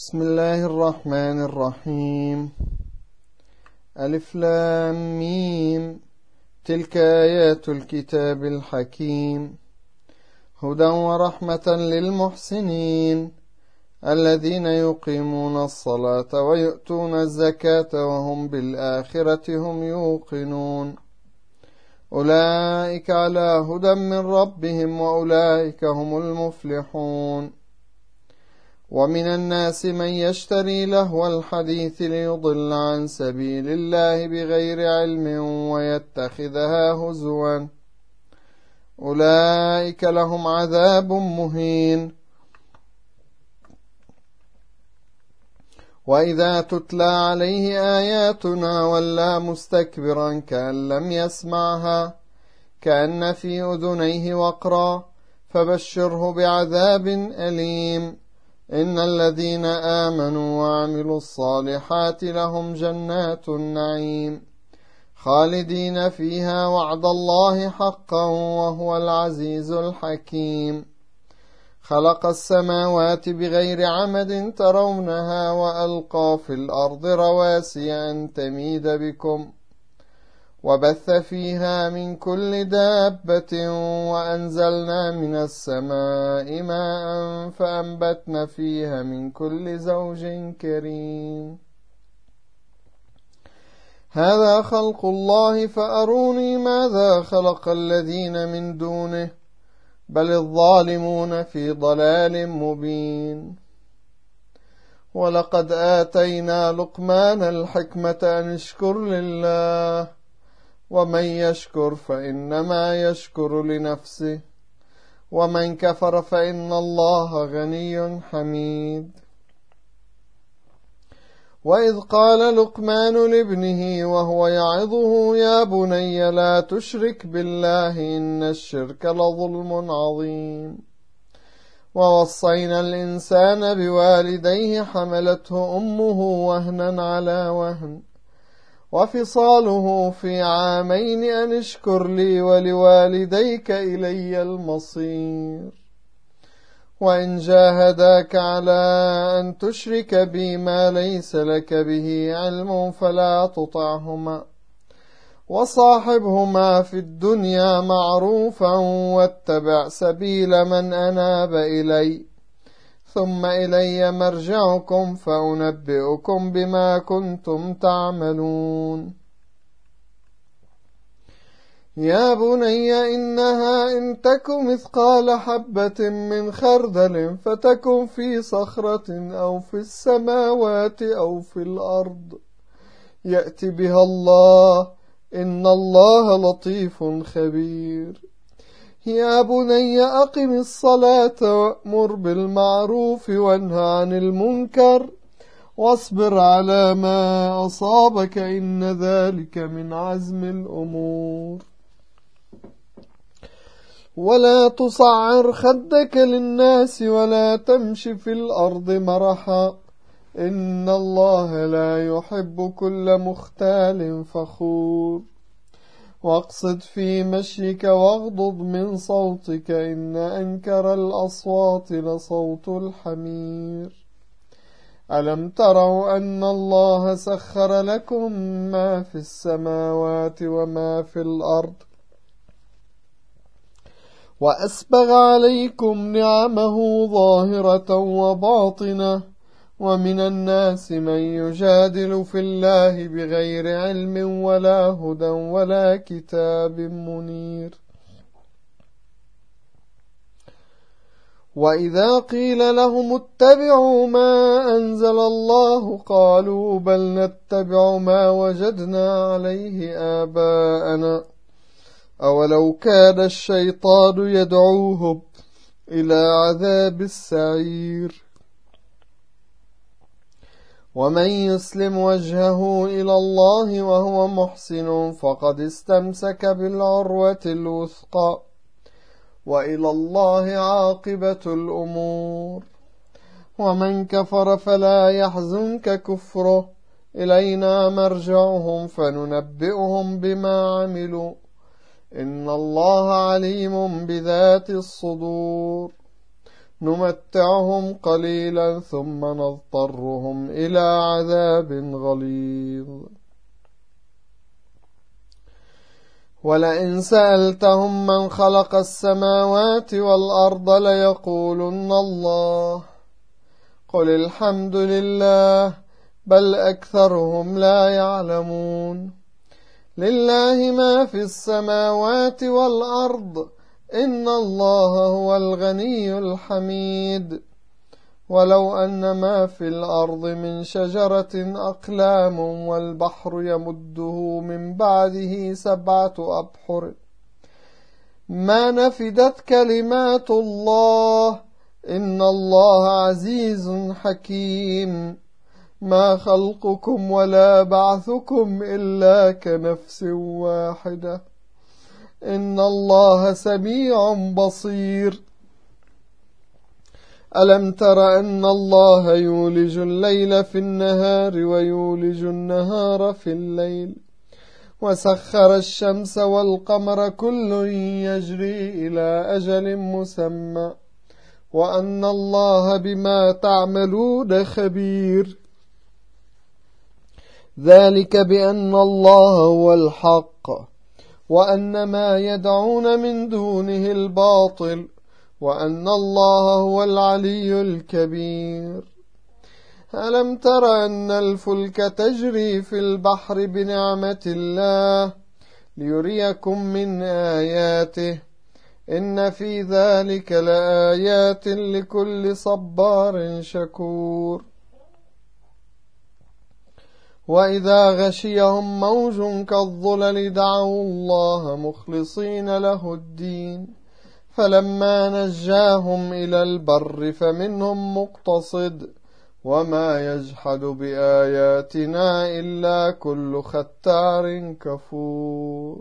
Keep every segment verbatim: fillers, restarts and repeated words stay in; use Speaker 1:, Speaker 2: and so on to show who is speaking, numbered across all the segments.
Speaker 1: بسم الله الرحمن الرحيم. ألف لام ميم. تلك آيات الكتاب الحكيم، هدى ورحمة للمحسنين الذين يقيمون الصلاة ويؤتون الزكاة وهم بالآخرة هم يوقنون. أولئك على هدى من ربهم وأولئك هم المفلحون. ومن الناس من يشتري لهو الحديث ليضل عن سبيل الله بغير علم ويتخذها هزوا، أولئك لهم عذاب مهين. وإذا تتلى عليه آياتنا ولى مستكبرا كأن لم يسمعها كأن في أذنيه وقرا، فبشره بعذاب أليم. إن الذين آمنوا وعملوا الصالحات لهم جنات النعيم خالدين فيها وعد الله حقا وهو العزيز الحكيم. خلق السماوات بغير عمد ترونها وألقى في الأرض رواسي أن تميد بكم وبث فيها من كل دابة وأنزلنا من السماء ماء فأنبتنا فيها من كل زوج كريم. هذا خلق الله فأروني ماذا خلق الذين من دونه بل الظالمون في ضلال مبين. ولقد آتينا لقمان الحكمة أن اشكر لله ومن يشكر فإنما يشكر لنفسه ومن كفر فإن الله غني حميد. وإذ قال لقمان لابنه وهو يعظه يا بني لا تشرك بالله إن الشرك لظلم عظيم. ووصينا الإنسان بوالديه حملته أمه وهنا على وهن وفصاله في عامين أن اشكر لي ولوالديك إلي المصير. وإن جاهداك على أن تشرك بي ما ليس لك به علم فلا تطعهما وصاحبهما في الدنيا معروفا واتبع سبيل من أناب إلي ثم إلي مرجعكم فأنبئكم بما كنتم تعملون. يا بني إنها إن تك مثقال حبة من خردل فتكن في صخرة أو في السماوات أو في الأرض يأت بها الله إن الله لطيف خبير. يا بني أقم الصلاة وأمر بالمعروف وانه عن المنكر واصبر على ما أصابك إن ذلك من عزم الأمور. ولا تصعر خدك للناس ولا تمش في الأرض مرحا إن الله لا يحب كل مختال فخور. واقصد في مشيك واغضض من صوتك إن أنكر الأصوات لصوت الحمير. ألم تروا أن الله سخر لكم ما في السماوات وما في الأرض وأسبغ عليكم نعمه ظاهرة وباطنة ومن الناس من يجادل في الله بغير علم ولا هدى ولا كتاب منير. وإذا قيل لهم اتبعوا ما أنزل الله قالوا بل نتبع ما وجدنا عليه آباءنا أولو كان الشيطان يدعوهم إلى عذاب السعير. ومن يسلم وجهه إلى الله وهو محسن فقد استمسك بالعروة الوثقى وإلى الله عاقبة الأمور. ومن كفر فلا يحزنك كفره إلينا مرجعهم فننبئهم بما عملوا إن الله عليم بذات الصدور. نمتعهم قليلا ثم نضطرهم إلى عذاب غليظ. ولئن سألتهم من خلق السماوات والأرض ليقولن الله قل الحمد لله بل أكثرهم لا يعلمون. لله ما في السماوات والأرض إن الله هو الغني الحميد. ولو أن ما في الأرض من شجرة أقلام والبحر يمده من بعده سبعة أبحر ما نفدت كلمات الله إن الله عزيز حكيم. ما خلقكم ولا بعثكم إلا كنفس واحدة إن الله سميع بصير. ألم تر أن الله يولج الليل في النهار ويولج النهار في الليل وسخر الشمس والقمر كل يجري إلى أجل مسمى وأن الله بما تعملون خبير. ذلك بأن الله هو الحق وأن ما يدعون من دونه الباطل وأن الله هو العلي الكبير. ألم تر أن الفلك تجري في البحر بنعمة الله ليريكم من آياته إن في ذلك لآيات لكل صبار شكور. وإذا غشيهم موج كالظلل دعوا الله مخلصين له الدين فلما نجاهم إلى البر فمنهم مقتصد وما يجحد بآياتنا إلا كل ختار كفور.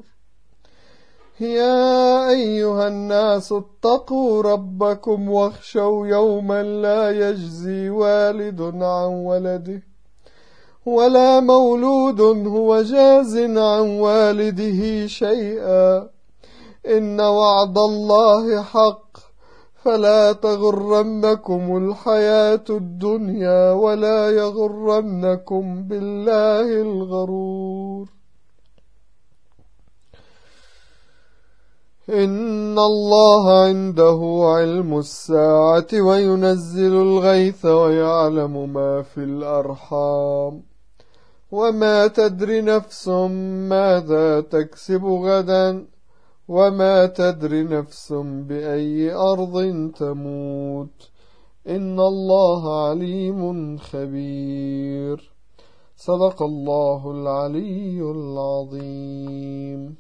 Speaker 1: يا أيها الناس اتقوا ربكم واخشوا يوما لا يجزي والد عن ولده ولا مولود هو جاز عن والده شيئا إن وعد الله حق فلا تغرنكم الحياة الدنيا ولا يغرنكم بالله الغرور. إن الله عنده علم الساعة وينزل الغيث ويعلم ما في الأرحام وما تدري نفس ماذا تكسب غدا وما تدري نفس بأي أرض تموت إن الله عليم خبير. صدق الله العلي العظيم.